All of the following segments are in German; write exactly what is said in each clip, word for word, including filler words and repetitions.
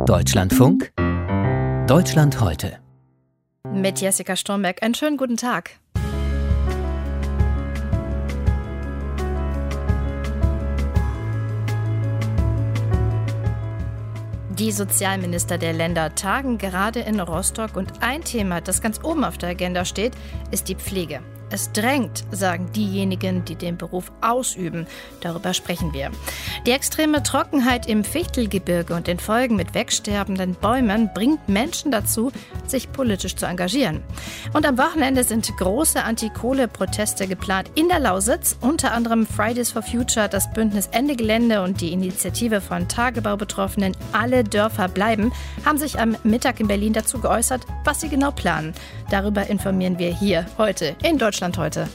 Deutschlandfunk Deutschland heute. Mit Jessica Stromberg. Einen schönen guten Tag. Die Sozialminister der Länder tagen gerade in Rostock und ein Thema, das ganz oben auf der Agenda steht, ist die Pflege. Es drängt, sagen diejenigen, die den Beruf ausüben. Darüber sprechen wir. Die extreme Trockenheit im Fichtelgebirge und den Folgen mit wegsterbenden Bäumen bringt Menschen dazu, sich politisch zu engagieren. Und am Wochenende sind große Anti-Kohle-Proteste geplant in der Lausitz. Unter anderem Fridays for Future, das Bündnis Ende Gelände und die Initiative von Tagebaubetroffenen Alle Dörfer bleiben, haben sich am Mittag in Berlin dazu geäußert, was sie genau planen. Darüber informieren wir hier heute in Deutschland heute.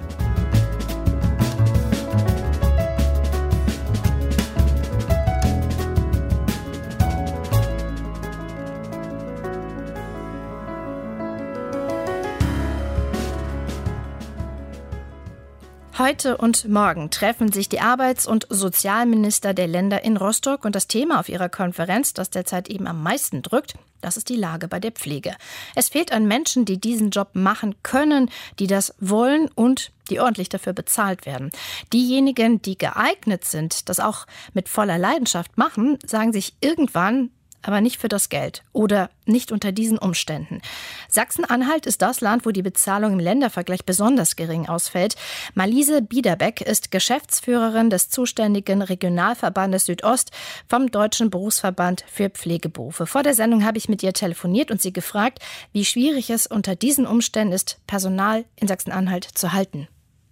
Heute und morgen treffen sich die Arbeits- und Sozialminister der Länder in Rostock und das Thema auf ihrer Konferenz, das derzeit eben am meisten drückt, das ist die Lage bei der Pflege. Es fehlt an Menschen, die diesen Job machen können, die das wollen und die ordentlich dafür bezahlt werden. Diejenigen, die geeignet sind, das auch mit voller Leidenschaft machen, sagen sich irgendwann, aber nicht für das Geld oder nicht unter diesen Umständen. Sachsen-Anhalt ist das Land, wo die Bezahlung im Ländervergleich besonders gering ausfällt. Marliese Biederbeck ist Geschäftsführerin des zuständigen Regionalverbandes Südost vom Deutschen Berufsverband für Pflegeberufe. Vor der Sendung habe ich mit ihr telefoniert und sie gefragt, wie schwierig es unter diesen Umständen ist, Personal in Sachsen-Anhalt zu halten.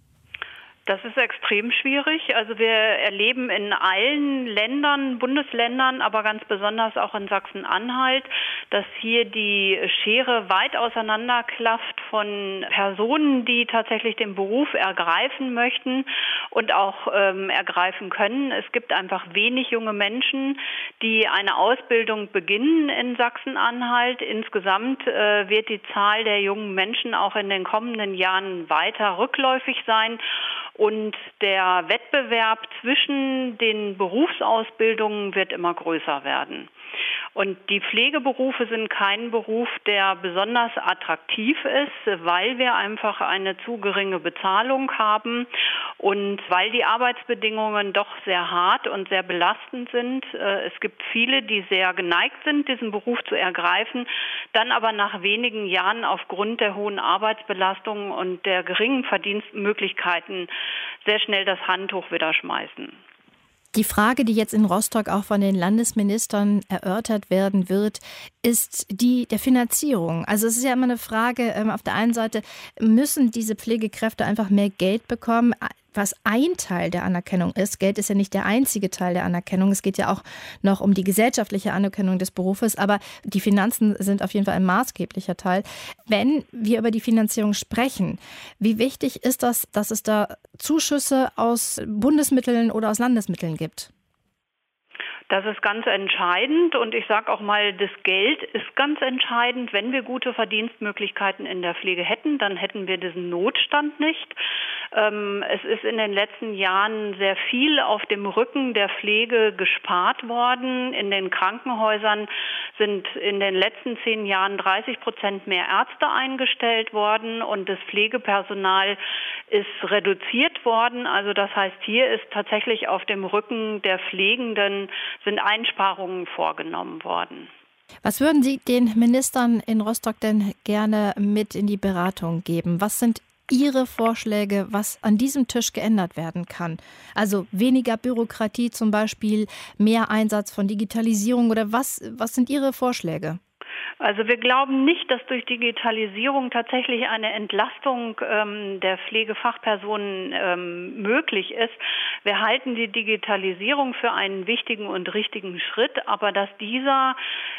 Das ist extrem schwierig. Also wir erleben in allen Ländern, Bundesländern, aber ganz besonders auch in Sachsen-Anhalt, dass hier die Schere weit auseinanderklafft von Personen, die tatsächlich den Beruf ergreifen möchten und auch ähm, ergreifen können. Es gibt einfach wenig junge Menschen, die eine Ausbildung beginnen in Sachsen-Anhalt. Insgesamt äh, wird die Zahl der jungen Menschen auch in den kommenden Jahren weiter rückläufig sein. Und der Wettbewerb zwischen den Berufsausbildungen wird immer größer werden. Und die Pflegeberufe sind kein Beruf, der besonders attraktiv ist, weil wir einfach eine zu geringe Bezahlung haben und weil die Arbeitsbedingungen doch sehr hart und sehr belastend sind. Es gibt viele, die sehr geneigt sind, diesen Beruf zu ergreifen, dann aber nach wenigen Jahren aufgrund der hohen Arbeitsbelastung und der geringen Verdienstmöglichkeiten sehr schnell das Handtuch wieder schmeißen. Die Frage, die jetzt in Rostock auch von den Landesministern erörtert werden wird, ist die der Finanzierung. Also es ist ja immer eine Frage, auf der einen Seite müssen diese Pflegekräfte einfach mehr Geld bekommen, was ein Teil der Anerkennung ist. Geld ist ja nicht der einzige Teil der Anerkennung. Es geht ja auch noch um die gesellschaftliche Anerkennung des Berufes, aber die Finanzen sind auf jeden Fall ein maßgeblicher Teil. Wenn wir über die Finanzierung sprechen, wie wichtig ist das, dass es da Zuschüsse aus Bundesmitteln oder aus Landesmitteln gibt? Das ist ganz entscheidend und ich sage auch mal, das Geld ist ganz entscheidend. Wenn wir gute Verdienstmöglichkeiten in der Pflege hätten, dann hätten wir diesen Notstand nicht. Ähm, es ist in den letzten Jahren sehr viel auf dem Rücken der Pflege gespart worden. In den Krankenhäusern sind in den letzten zehn Jahren dreißig Prozent mehr Ärzte eingestellt worden und das Pflegepersonal ist reduziert worden. Also das heißt, hier ist tatsächlich auf dem Rücken der Pflegenden sind Einsparungen vorgenommen worden. Was würden Sie den Ministern in Rostock denn gerne mit in die Beratung geben? Was sind Ihre Vorschläge, was an diesem Tisch geändert werden kann? Also weniger Bürokratie zum Beispiel, mehr Einsatz von Digitalisierung oder was, was sind Ihre Vorschläge? Also wir glauben nicht, dass durch Digitalisierung tatsächlich eine Entlastung ähm, der Pflegefachpersonen ähm, möglich ist. Wir halten die Digitalisierung für einen wichtigen und richtigen Schritt, aber dass dieser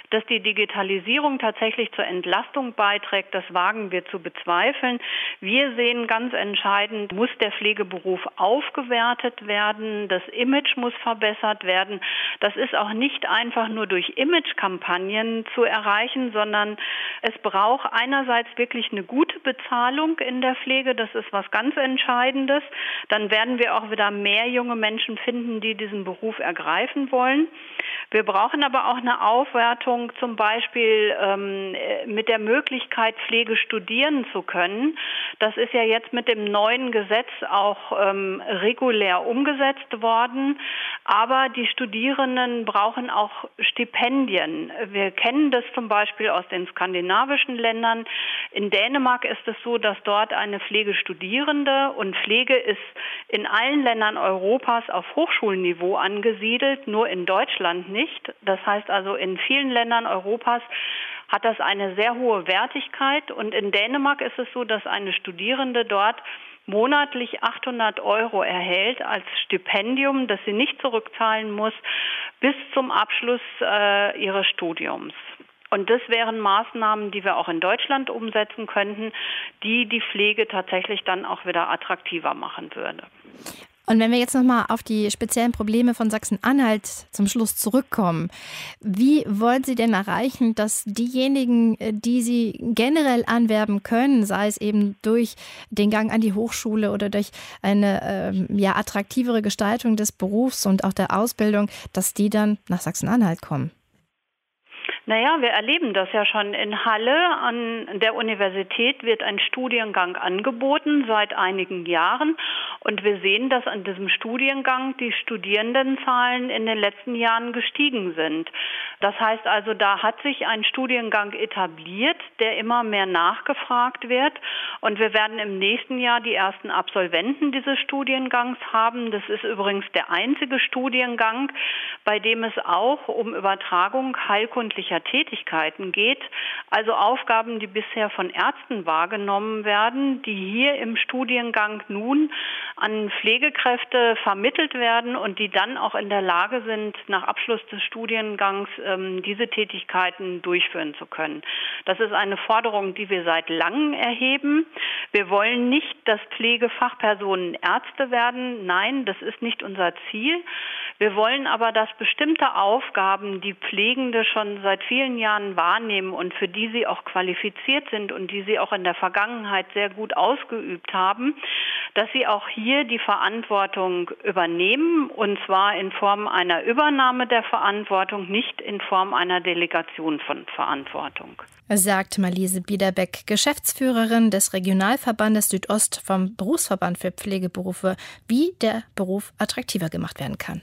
Dass die Digitalisierung tatsächlich zur Entlastung beiträgt, das wagen wir zu bezweifeln. Wir sehen ganz entscheidend, muss der Pflegeberuf aufgewertet werden, das Image muss verbessert werden. Das ist auch nicht einfach nur durch Imagekampagnen zu erreichen, sondern es braucht einerseits wirklich eine gute Bezahlung in der Pflege, das ist was ganz Entscheidendes. Dann werden wir auch wieder mehr junge Menschen finden, die diesen Beruf ergreifen wollen. Wir brauchen aber auch eine Aufwertung, zum Beispiel ähm, mit der Möglichkeit, Pflege studieren zu können. Das ist ja jetzt mit dem neuen Gesetz auch ähm, regulär umgesetzt worden. Aber die Studierenden brauchen auch Stipendien. Wir kennen das zum Beispiel aus den skandinavischen Ländern. In Dänemark ist es so, dass dort eine Pflegestudierende, und Pflege ist in allen Ländern Europas auf Hochschulniveau angesiedelt, nur in Deutschland nicht. Nicht. Das heißt also, in vielen Ländern Europas hat das eine sehr hohe Wertigkeit. Und in Dänemark ist es so, dass eine Studierende dort monatlich achthundert Euro erhält als Stipendium, das sie nicht zurückzahlen muss, bis zum Abschluss äh, ihres Studiums. Und das wären Maßnahmen, die wir auch in Deutschland umsetzen könnten, die die Pflege tatsächlich dann auch wieder attraktiver machen würde. Und wenn wir jetzt nochmal auf die speziellen Probleme von Sachsen-Anhalt zum Schluss zurückkommen, wie wollen Sie denn erreichen, dass diejenigen, die Sie generell anwerben können, sei es eben durch den Gang an die Hochschule oder durch eine ähm, ja, attraktivere Gestaltung des Berufs und auch der Ausbildung, dass die dann nach Sachsen-Anhalt kommen? Naja, wir erleben das ja schon in Halle. An der Universität wird ein Studiengang angeboten seit einigen Jahren. Und wir sehen, dass an diesem Studiengang die Studierendenzahlen in den letzten Jahren gestiegen sind. Das heißt also, da hat sich ein Studiengang etabliert, der immer mehr nachgefragt wird. Und wir werden im nächsten Jahr die ersten Absolventen dieses Studiengangs haben. Das ist übrigens der einzige Studiengang, bei dem es auch um Übertragung heilkundlicher Tätigkeiten geht, also Aufgaben, die bisher von Ärzten wahrgenommen werden, die hier im Studiengang nun an Pflegekräfte vermittelt werden und die dann auch in der Lage sind, nach Abschluss des Studiengangs ähm, diese Tätigkeiten durchführen zu können. Das ist eine Forderung, die wir seit langem erheben. Wir wollen nicht, dass Pflegefachpersonen Ärzte werden. Nein, das ist nicht unser Ziel. Wir wollen aber, dass bestimmte Aufgaben, die Pflegende schon seit vielen Jahren wahrnehmen und für die sie auch qualifiziert sind und die sie auch in der Vergangenheit sehr gut ausgeübt haben, dass sie auch hier die Verantwortung übernehmen, und zwar in Form einer Übernahme der Verantwortung, nicht in Form einer Delegation von Verantwortung. Sagt Marliese Biederbeck, Geschäftsführerin des Regionalverbandes Südost vom Berufsverband für Pflegeberufe, wie der Beruf attraktiver gemacht werden kann.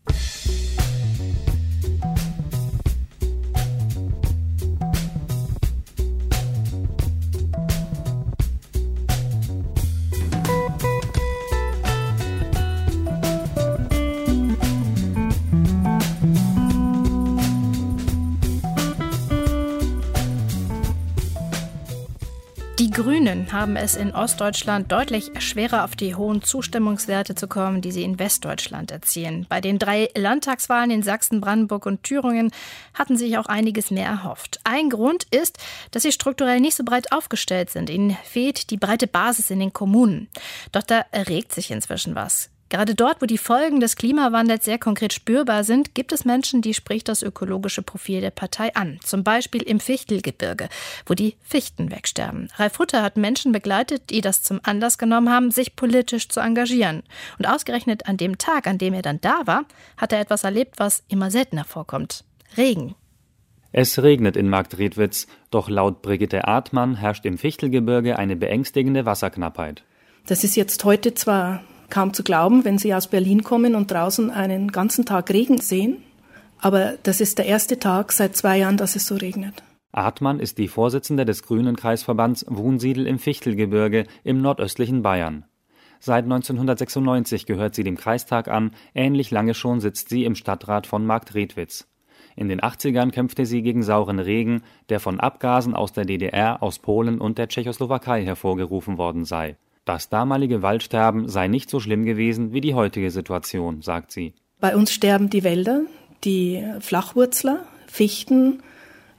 Die Grünen haben es in Ostdeutschland deutlich schwerer, auf die hohen Zustimmungswerte zu kommen, die sie in Westdeutschland erzielen. Bei den drei Landtagswahlen in Sachsen, Brandenburg und Thüringen hatten sich auch einiges mehr erhofft. Ein Grund ist, dass sie strukturell nicht so breit aufgestellt sind. Ihnen fehlt die breite Basis in den Kommunen. Doch da regt sich inzwischen was. Gerade dort, wo die Folgen des Klimawandels sehr konkret spürbar sind, gibt es Menschen, die spricht das ökologische Profil der Partei an. Zum Beispiel im Fichtelgebirge, wo die Fichten wegsterben. Ralf Hutter hat Menschen begleitet, die das zum Anlass genommen haben, sich politisch zu engagieren. Und ausgerechnet an dem Tag, an dem er dann da war, hat er etwas erlebt, was immer seltener vorkommt. Regen. Es regnet in Marktredwitz, doch laut Brigitte Artmann herrscht im Fichtelgebirge eine beängstigende Wasserknappheit. Das ist jetzt heute zwar kaum zu glauben, wenn Sie aus Berlin kommen und draußen einen ganzen Tag Regen sehen. Aber das ist der erste Tag seit zwei Jahren, dass es so regnet. Artmann ist die Vorsitzende des Grünen Kreisverbands Wunsiedel im Fichtelgebirge im nordöstlichen Bayern. Seit neunzehnhundertsechsundneunzig gehört sie dem Kreistag an, ähnlich lange schon sitzt sie im Stadtrat von Marktredwitz. In den achtzigern kämpfte sie gegen sauren Regen, der von Abgasen aus der D D R, aus Polen und der Tschechoslowakei hervorgerufen worden sei. Das damalige Waldsterben sei nicht so schlimm gewesen wie die heutige Situation, sagt sie. Bei uns sterben die Wälder, die Flachwurzler, Fichten,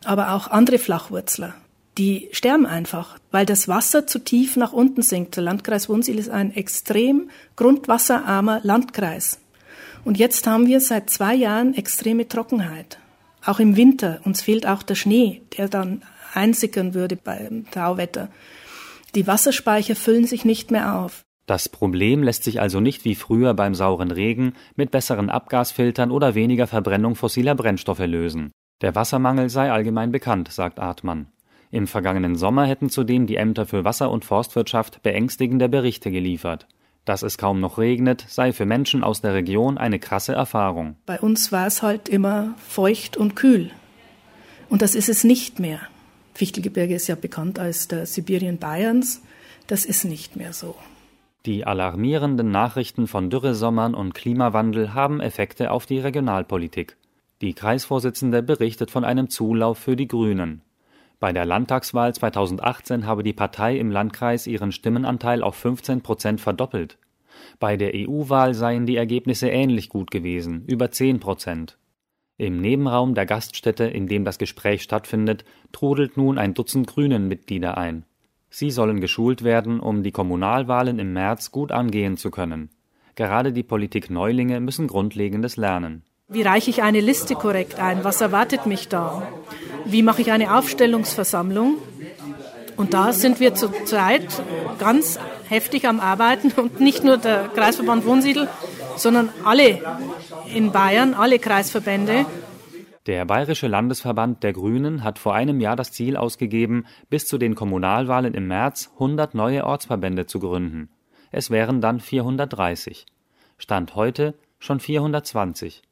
aber auch andere Flachwurzler. Die sterben einfach, weil das Wasser zu tief nach unten sinkt. Der Landkreis Wunsiedel ist ein extrem grundwasserarmer Landkreis. Und jetzt haben wir seit zwei Jahren extreme Trockenheit. Auch im Winter. Uns fehlt auch der Schnee, der dann einsickern würde beim Tauwetter. Die Wasserspeicher füllen sich nicht mehr auf. Das Problem lässt sich also nicht wie früher beim sauren Regen mit besseren Abgasfiltern oder weniger Verbrennung fossiler Brennstoffe lösen. Der Wassermangel sei allgemein bekannt, sagt Artmann. Im vergangenen Sommer hätten zudem die Ämter für Wasser- und Forstwirtschaft beängstigende Berichte geliefert. Dass es kaum noch regnet, sei für Menschen aus der Region eine krasse Erfahrung. Bei uns war es halt immer feucht und kühl. Und das ist es nicht mehr. Fichtelgebirge ist ja bekannt als der Sibirien Bayerns. Das ist nicht mehr so. Die alarmierenden Nachrichten von Dürresommern und Klimawandel haben Effekte auf die Regionalpolitik. Die Kreisvorsitzende berichtet von einem Zulauf für die Grünen. Bei der Landtagswahl zweitausendachtzehn habe die Partei im Landkreis ihren Stimmenanteil auf fünfzehn Prozent verdoppelt. Bei der E U-Wahl seien die Ergebnisse ähnlich gut gewesen, über zehn Prozent. Im Nebenraum der Gaststätte, in dem das Gespräch stattfindet, trudelt nun ein Dutzend Grünen-Mitglieder ein. Sie sollen geschult werden, um die Kommunalwahlen im März gut angehen zu können. Gerade die Politikneulinge müssen Grundlegendes lernen. Wie reiche ich eine Liste korrekt ein? Was erwartet mich da? Wie mache ich eine Aufstellungsversammlung? Und da sind wir zurzeit ganz heftig am Arbeiten und nicht nur der Kreisverband Wunsiedel, sondern alle in Bayern, alle Kreisverbände. Der Bayerische Landesverband der Grünen hat vor einem Jahr das Ziel ausgegeben, bis zu den Kommunalwahlen im März hundert neue Ortsverbände zu gründen. Es wären dann vierhundertdreißig. Stand heute schon vierhundertzwanzig.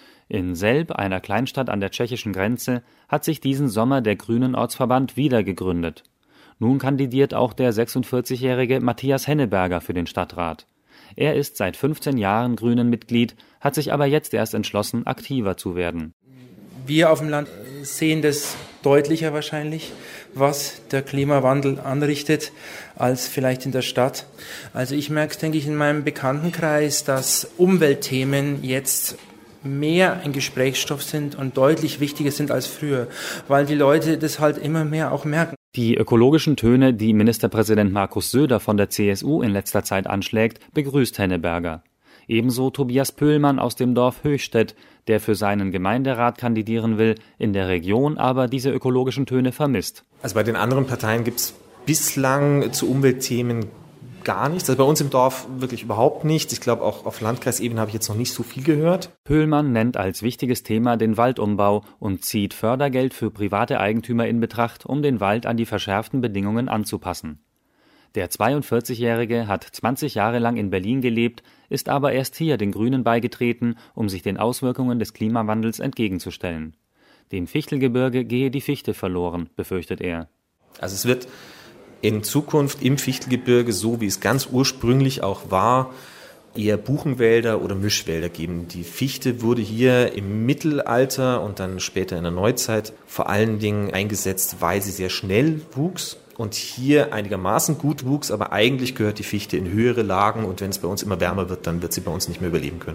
In Selb, einer Kleinstadt an der tschechischen Grenze, hat sich diesen Sommer der Grünen-Ortsverband wieder gegründet. Nun kandidiert auch der sechsundvierzigjährige Matthias Henneberger für den Stadtrat. Er ist seit fünfzehn Jahren Grünen-Mitglied, hat sich aber jetzt erst entschlossen, aktiver zu werden. Wir auf dem Land sehen das deutlicher wahrscheinlich, was der Klimawandel anrichtet, als vielleicht in der Stadt. Also ich merke es, denke ich, in meinem Bekanntenkreis, dass Umweltthemen jetzt mehr ein Gesprächsstoff sind und deutlich wichtiger sind als früher, weil die Leute das halt immer mehr auch merken. Die ökologischen Töne, die Ministerpräsident Markus Söder von der C S U in letzter Zeit anschlägt, begrüßt Henneberger. Ebenso Tobias Pöhlmann aus dem Dorf Höchstädt, der für seinen Gemeinderat kandidieren will, in der Region aber diese ökologischen Töne vermisst. Also bei den anderen Parteien gibt es bislang zu Umweltthemen gar nichts. Also bei uns im Dorf wirklich überhaupt nichts. Ich glaube, auch auf Landkreisebene habe ich jetzt noch nicht so viel gehört. Pöhlmann nennt als wichtiges Thema den Waldumbau und zieht Fördergeld für private Eigentümer in Betracht, um den Wald an die verschärften Bedingungen anzupassen. Der zweiundvierzigjährige hat zwanzig Jahre lang in Berlin gelebt, ist aber erst hier den Grünen beigetreten, um sich den Auswirkungen des Klimawandels entgegenzustellen. Dem Fichtelgebirge gehe die Fichte verloren, befürchtet er. Also es wird in Zukunft im Fichtelgebirge, so wie es ganz ursprünglich auch war, eher Buchenwälder oder Mischwälder geben. Die Fichte wurde hier im Mittelalter und dann später in der Neuzeit vor allen Dingen eingesetzt, weil sie sehr schnell wuchs und hier einigermaßen gut wuchs, aber eigentlich gehört die Fichte in höhere Lagen und wenn es bei uns immer wärmer wird, dann wird sie bei uns nicht mehr überleben können.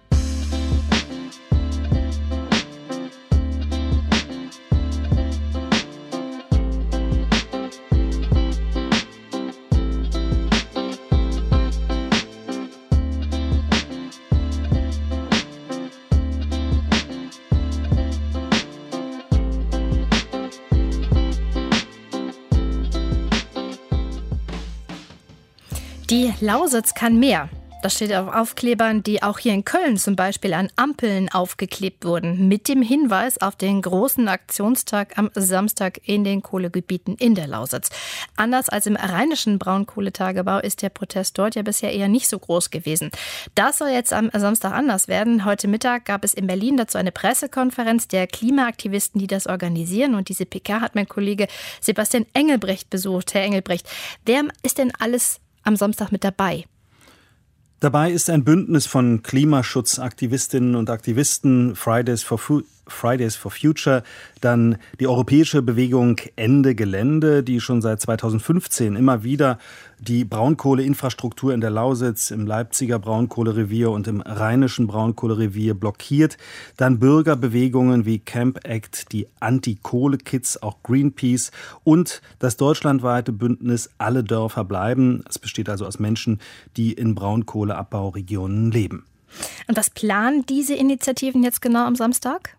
Die Lausitz kann mehr. Das steht auf Aufklebern, die auch hier in Köln zum Beispiel an Ampeln aufgeklebt wurden, mit dem Hinweis auf den großen Aktionstag am Samstag in den Kohlegebieten in der Lausitz. Anders als im rheinischen Braunkohletagebau ist der Protest dort ja bisher eher nicht so groß gewesen. Das soll jetzt am Samstag anders werden. Heute Mittag gab es in Berlin dazu eine Pressekonferenz der Klimaaktivisten, die das organisieren. Und diese P K hat mein Kollege Sebastian Engelbrecht besucht. Herr Engelbrecht, wer ist denn alles am Samstag mit dabei? Dabei ist ein Bündnis von Klimaschutzaktivistinnen und Aktivisten, Fridays for Fridays for Future, dann die europäische Bewegung Ende Gelände, die schon seit zweitausendfünfzehn immer wieder die Braunkohleinfrastruktur in der Lausitz, im Leipziger Braunkohlerevier und im rheinischen Braunkohlerevier blockiert. Dann Bürgerbewegungen wie Camp Act, die Anti-Kohle-Kids, auch Greenpeace und das deutschlandweite Bündnis Alle Dörfer bleiben. Es besteht also aus Menschen, die in Braunkohleabbauregionen leben. Und was planen diese Initiativen jetzt genau am Samstag?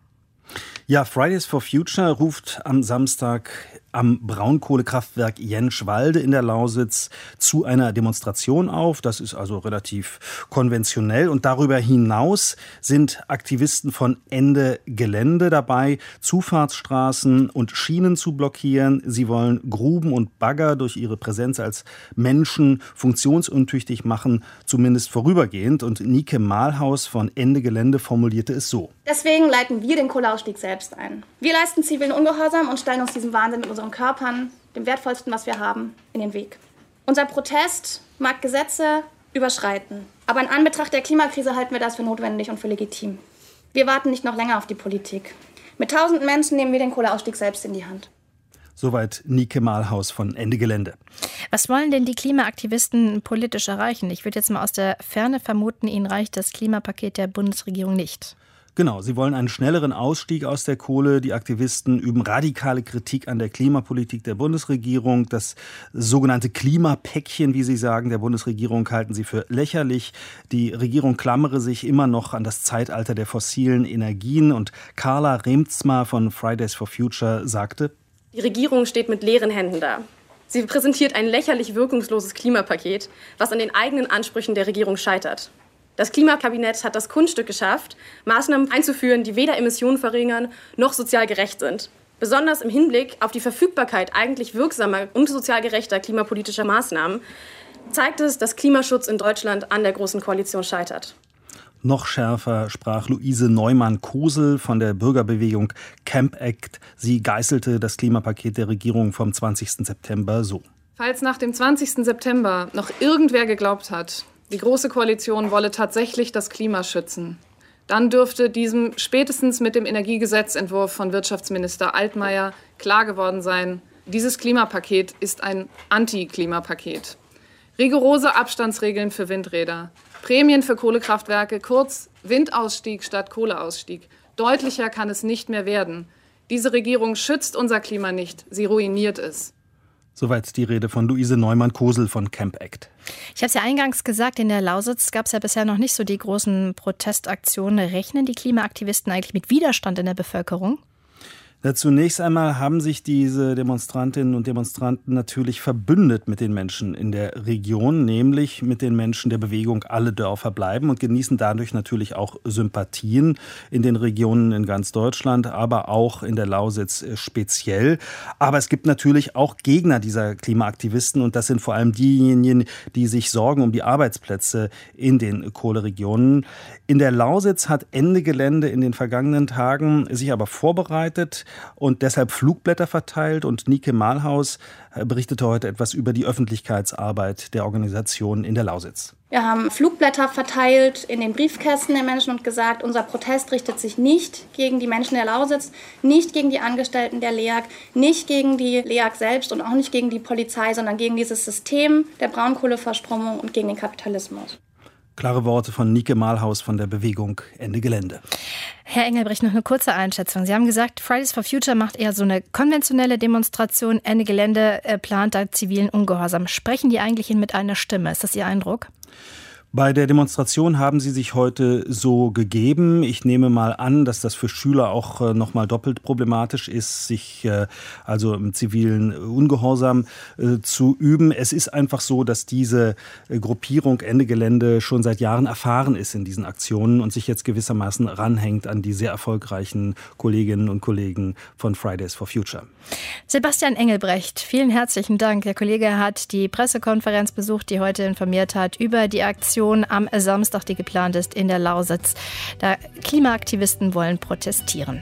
Ja, Fridays for Future ruft am Samstag am Braunkohlekraftwerk Jentschwalde in der Lausitz zu einer Demonstration auf. Das ist also relativ konventionell. Und darüber hinaus sind Aktivisten von Ende Gelände dabei, Zufahrtsstraßen und Schienen zu blockieren. Sie wollen Gruben und Bagger durch ihre Präsenz als Menschen funktionsuntüchtig machen, zumindest vorübergehend. Und Nike Mahlhaus von Ende Gelände formulierte es so. Deswegen leiten wir den Kohleausstieg selbst ein. Wir leisten zivilen Ungehorsam und stellen uns diesem Wahnsinn mit unseren Körpern, dem wertvollsten, was wir haben, in den Weg. Unser Protest mag Gesetze überschreiten, aber in Anbetracht der Klimakrise halten wir das für notwendig und für legitim. Wir warten nicht noch länger auf die Politik. Mit tausenden Menschen nehmen wir den Kohleausstieg selbst in die Hand. Soweit Nike Mahlhaus von Ende Gelände. Was wollen denn die Klimaaktivisten politisch erreichen? Ich würde jetzt mal aus der Ferne vermuten, ihnen reicht das Klimapaket der Bundesregierung nicht. Genau, sie wollen einen schnelleren Ausstieg aus der Kohle. Die Aktivisten üben radikale Kritik an der Klimapolitik der Bundesregierung. Das sogenannte Klimapäckchen, wie sie sagen, der Bundesregierung halten sie für lächerlich. Die Regierung klammere sich immer noch an das Zeitalter der fossilen Energien. Und Carla Remzma von Fridays for Future sagte: Die Regierung steht mit leeren Händen da. Sie präsentiert ein lächerlich wirkungsloses Klimapaket, was an den eigenen Ansprüchen der Regierung scheitert. Das Klimakabinett hat das Kunststück geschafft, Maßnahmen einzuführen, die weder Emissionen verringern noch sozial gerecht sind. Besonders im Hinblick auf die Verfügbarkeit eigentlich wirksamer und sozial gerechter klimapolitischer Maßnahmen zeigt es, dass Klimaschutz in Deutschland an der Großen Koalition scheitert. Noch schärfer sprach Luise Neumann-Kosel von der Bürgerbewegung Camp Act. Sie geißelte das Klimapaket der Regierung vom zwanzigsten September so. Falls nach dem zwanzigsten September noch irgendwer geglaubt hat, die Große Koalition wolle tatsächlich das Klima schützen, dann dürfte diesem spätestens mit dem Energiegesetzentwurf von Wirtschaftsminister Altmaier klar geworden sein, dieses Klimapaket ist ein Anti-Klimapaket. Rigorose Abstandsregeln für Windräder, Prämien für Kohlekraftwerke, kurz Windausstieg statt Kohleausstieg. Deutlicher kann es nicht mehr werden. Diese Regierung schützt unser Klima nicht, sie ruiniert es. Soweit die Rede von Luise Neumann-Kosel von Camp Act. Ich habe es ja eingangs gesagt, in der Lausitz gab es ja bisher noch nicht so die großen Protestaktionen. Rechnen die Klimaaktivisten eigentlich mit Widerstand in der Bevölkerung? Ja, zunächst einmal haben sich diese Demonstrantinnen und Demonstranten natürlich verbündet mit den Menschen in der Region, nämlich mit den Menschen der Bewegung Alle Dörfer bleiben und genießen dadurch natürlich auch Sympathien in den Regionen in ganz Deutschland, aber auch in der Lausitz speziell. Aber es gibt natürlich auch Gegner dieser Klimaaktivisten und das sind vor allem diejenigen, die sich sorgen um die Arbeitsplätze in den Kohleregionen. In der Lausitz hat Ende Gelände in den vergangenen Tagen sich aber vorbereitet und deshalb Flugblätter verteilt. Und Nike Mahlhaus berichtete heute etwas über die Öffentlichkeitsarbeit der Organisation in der Lausitz. Wir haben Flugblätter verteilt in den Briefkästen der Menschen und gesagt, unser Protest richtet sich nicht gegen die Menschen der Lausitz, nicht gegen die Angestellten der L E A G, nicht gegen die L E A G selbst und auch nicht gegen die Polizei, sondern gegen dieses System der Braunkohleverstromung und gegen den Kapitalismus. Klare Worte von Nike Mahlhaus von der Bewegung Ende Gelände. Herr Engelbrecht, noch eine kurze Einschätzung. Sie haben gesagt, Fridays for Future macht eher so eine konventionelle Demonstration. Ende Gelände äh, plant da zivilen Ungehorsam. Sprechen die eigentlich mit einer Stimme? Ist das Ihr Eindruck? Bei der Demonstration haben sie sich heute so gegeben. Ich nehme mal an, dass das für Schüler auch noch mal doppelt problematisch ist, sich äh, also im zivilen Ungehorsam äh, zu üben. Es ist einfach so, dass diese äh, Gruppierung Ende Gelände schon seit Jahren erfahren ist in diesen Aktionen und sich jetzt gewissermaßen ranhängt an die sehr erfolgreichen Kolleginnen und Kollegen von Fridays for Future. Sebastian Engelbrecht, vielen herzlichen Dank. Der Kollege hat die Pressekonferenz besucht, die heute informiert hat über die Aktion am Samstag, die geplant ist in der Lausitz. Da Klimaaktivisten wollen protestieren.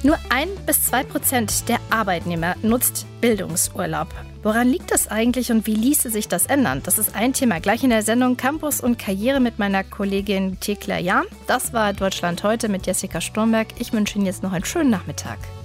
Nur ein bis zwei Prozent der Arbeitnehmer nutzt Bildungsurlaub. Woran liegt das eigentlich und wie ließe sich das ändern? Das ist ein Thema gleich in der Sendung Campus und Karriere mit meiner Kollegin Thekla Jahn. Das war Deutschland heute mit Jessica Sturmberg. Ich wünsche Ihnen jetzt noch einen schönen Nachmittag.